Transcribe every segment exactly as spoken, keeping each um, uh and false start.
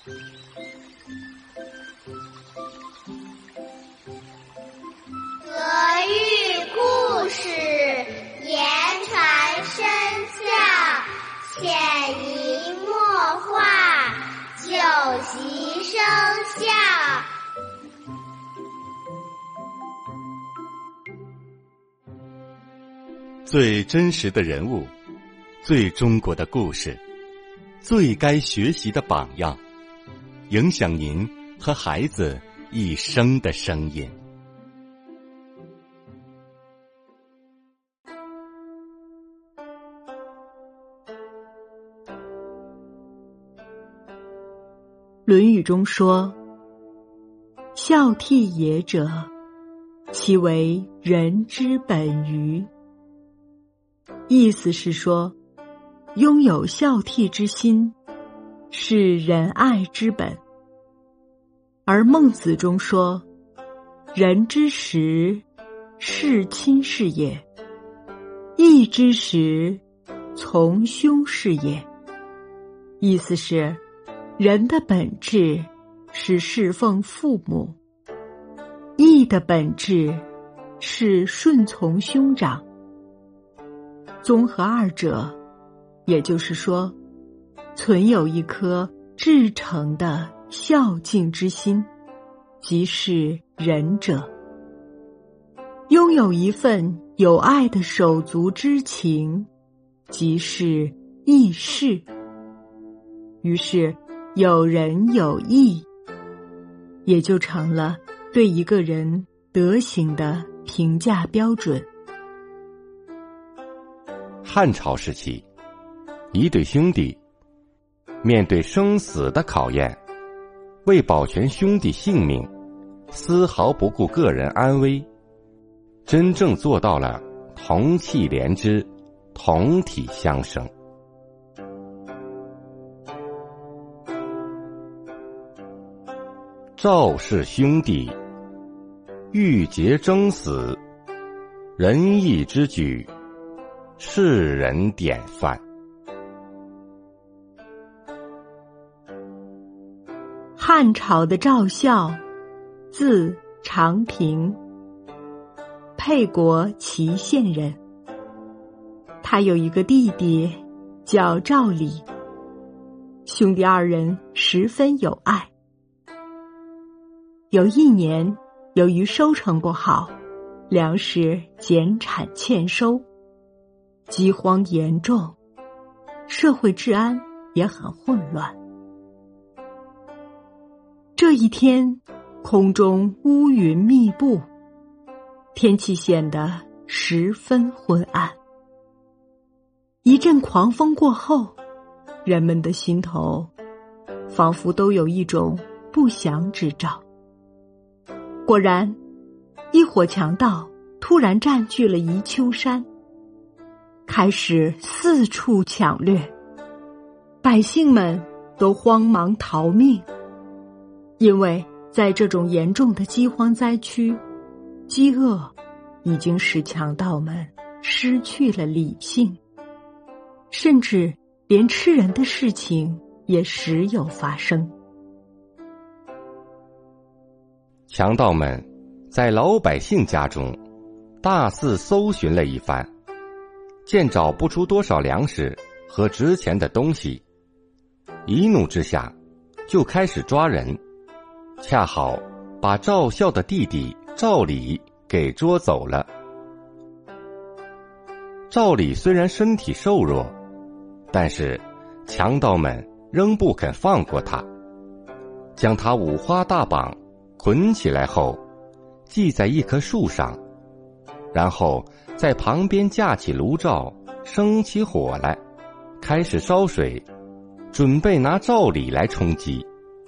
德育故事，言传身教，潜移默化，久习生效。 最真实的人物，最中国的故事，最该学习的榜样，影响您和孩子一生的声音。 论语中说，孝悌也者，其为人之本于。意思是说，拥有孝悌之心是仁爱之本。而孟子中说，人之实，事亲是也；义之实，从兄是也。意思是，人的本质是侍奉父母，义的本质是顺从兄长。综合二者，也就是说，存有一颗至诚的孝敬之心，即是仁者。拥有一份有爱的手足之情，即是义士。于是有仁有义，也就成了对一个人德行的评价标准。 汉朝时期，一对兄弟面对生死的考验，为保全兄弟性命，丝毫不顾个人安危，真正做到了同气连枝，同体相生。赵氏兄弟欲结争死，仁义之举，世人典范。 汉朝的赵孝，字长平，沛国祁县人。他有一个弟弟叫赵礼，兄弟二人十分友爱。有一年，由于收成不好，粮食减产欠收，饥荒严重，社会治安也很混乱。这一天，空中乌云密布，天气显得十分昏暗。一阵狂风过后，人们的心头仿佛都有一种不祥之兆。果然，一伙强盗突然占据了宜丘山，开始四处抢掠，百姓们都慌忙逃命。因为在这种严重的饥荒灾区，饥饿已经使强盗们失去了理性，甚至连吃人的事情也时有发生。 强盗们在老百姓家中大肆搜寻了一番，见找不出多少粮食和值钱的东西，一怒之下就开始抓人，恰好把赵孝的弟弟赵礼给捉走了。赵礼虽然身体瘦弱，但是强盗们仍不肯放过他，将他五花大绑捆起来后，系在一棵树上，然后在旁边架起炉灶，生起火来，开始烧水，准备拿赵礼来充饥。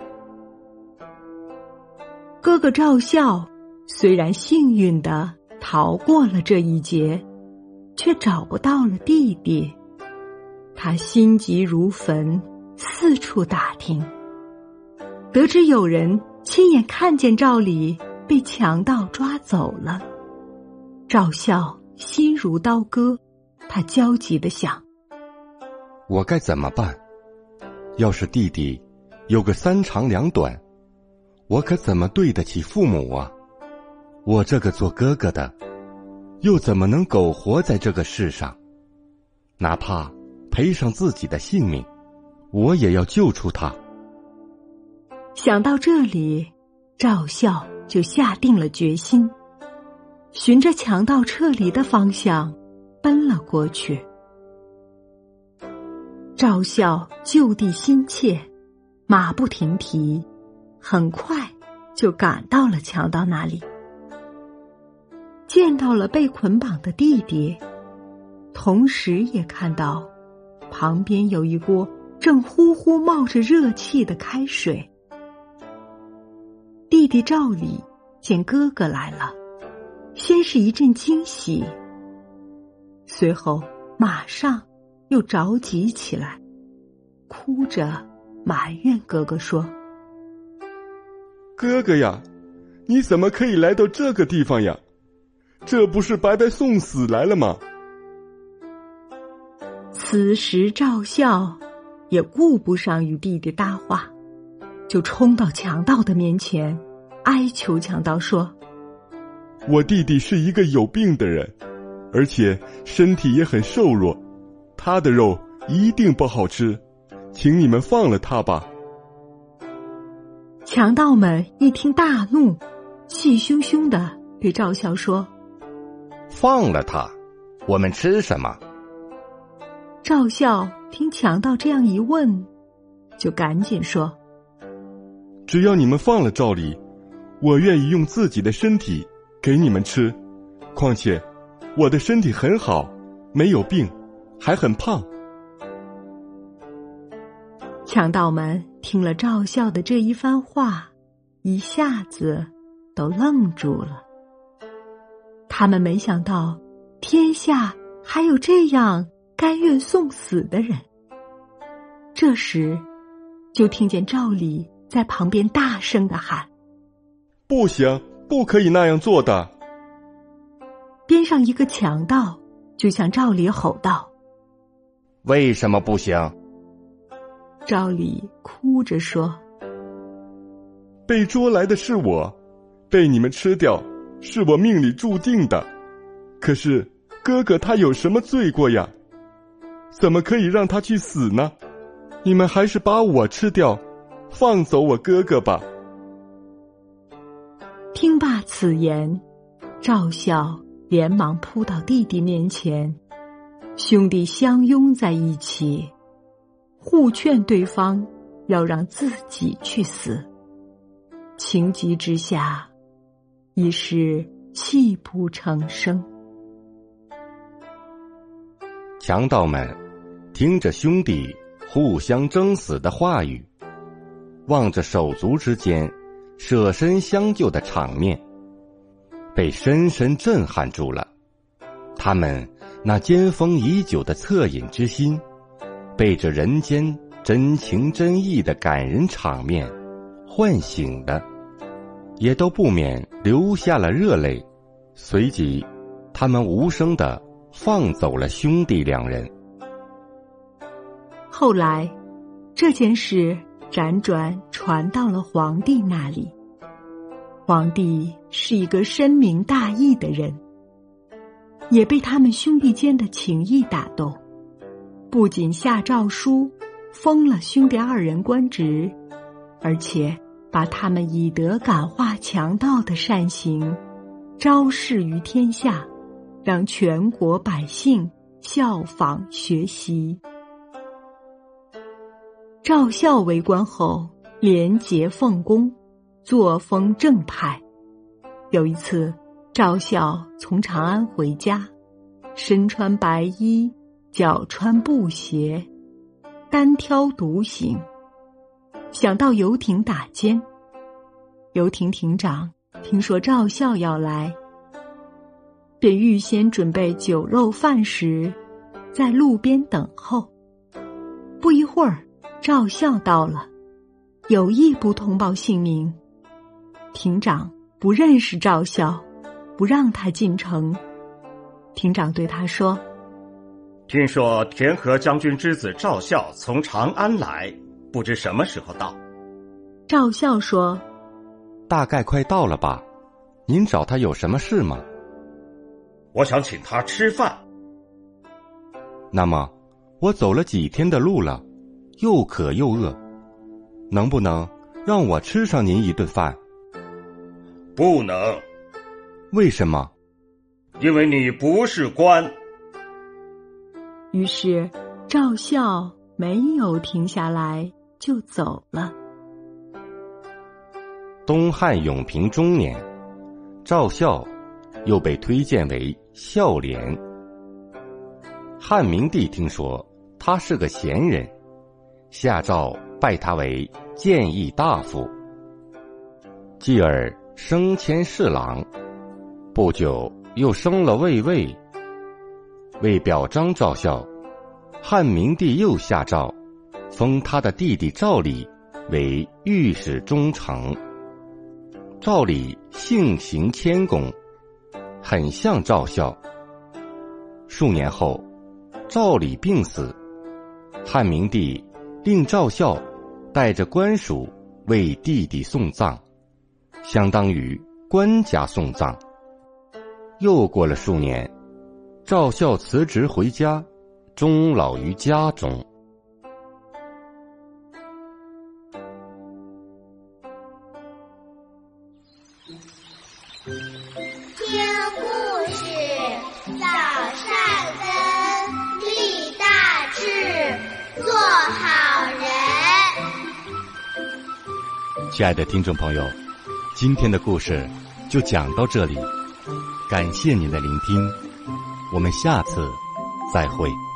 哥哥赵孝虽然幸运地逃过了这一劫，却找不到了弟弟。他心急如焚，四处打听，得知有人亲眼看见赵礼被强盗抓走了。赵孝心如刀割，他焦急地想， 我该怎么办？要是弟弟有个三长两短，我可怎么对得起父母啊？我这个做哥哥的，又怎么能苟活在这个世上？哪怕赔上自己的性命，我也要救出他。 想到这里，赵孝就下定了决心，循着强盗撤离的方向奔了过去。赵孝就地心切，马不停蹄，很快就赶到了强盗那里，见到了被捆绑的弟弟，同时也看到旁边有一锅正呼呼冒着热气的开水。弟弟赵礼见哥哥来了，先是一阵惊喜，随后马上又着急起来，哭着埋怨哥哥说： 哥哥呀，你怎么可以来到这个地方呀？这不是白白送死来了吗？ 此时赵孝也顾不上与弟弟搭话，就冲到强盗的面前，哀求强盗说： 我弟弟是一个有病的人，而且身体也很瘦弱，他的肉一定不好吃，请你们放了他吧。 强盗们一听大怒，气汹汹地对赵孝说： 放了他，我们吃什么？ 赵孝听强盗这样一问，就赶紧说： 只要你们放了赵礼，我愿意用自己的身体给你们吃，况且我的身体很好，没有病，还很胖。 强盗们听了赵孝的这一番话，一下子都愣住了。他们没想到天下还有这样甘愿送死的人。这时就听见赵礼在旁边大声地喊： 不行，不可以那样做的。 边上一个强盗就向赵礼吼道： 为什么不行？ 赵礼哭着说： 被捉来的是我，被你们吃掉是我命里注定的。可是哥哥他有什么罪过呀？怎么可以让他去死呢？你们还是把我吃掉，放走我哥哥吧。 听罢此言，赵孝连忙扑到弟弟面前，兄弟相拥在一起，互劝对方要让自己去死。情急之下，已是泣不成声。 强盗们听着兄弟互相争死的话语，望着手足之间舍身相救的场面，被深深震撼住了。他们那尖峰已久的恻隐之心，被这人间真情真意的感人场面唤醒了，也都不免流下了热泪。随即他们无声地放走了兄弟两人。 后来这件事辗转传到了皇帝那里。皇帝是一个深明大义的人，也被他们兄弟间的情谊打动，不仅下诏书封了兄弟二人官职，而且把他们以德感化强盗的善行昭示于天下，让全国百姓效仿学习。赵孝为官后，廉洁奉公，作风正派。有一次，赵孝从长安回家，身穿白衣，脚穿布鞋，单挑独行，想到游艇打尖。游艇艇长听说赵孝要来，便预先准备酒肉饭食，在路边等候。不一会儿，赵孝到了，有意不通报姓名。艇长不认识赵孝，不让他进城。艇长对他说： 听说田和将军之子赵孝从长安来，不知什么时候到， 赵孝说：“ 大概快到了吧？您找他有什么事吗？” 我想请他吃饭。 那么，我走了几天的路了，又渴又饿，能不能让我吃上您一顿饭？ 不能。 为什么？ 因为你不是官。 于是赵孝没有停下来，就走了。 东汉永平中年，赵孝又被推荐为孝廉。汉明帝听说他是个贤人，下诏拜他为谏议大夫，继而升迁侍郎，不久又升了卫尉。为表彰赵孝，汉明帝又下诏封他的弟弟赵礼为御史中丞。赵礼性行谦恭，很像赵孝。数年后，赵礼病死，汉明帝令赵孝带着官属为弟弟送葬，相当于官家送葬。又过了数年，赵孝辞职回家，终老于家中。 听故事，早善根，立大志，做好人。 亲爱的听众朋友，今天的故事就讲到这里，感谢您的聆听，我们下次再会。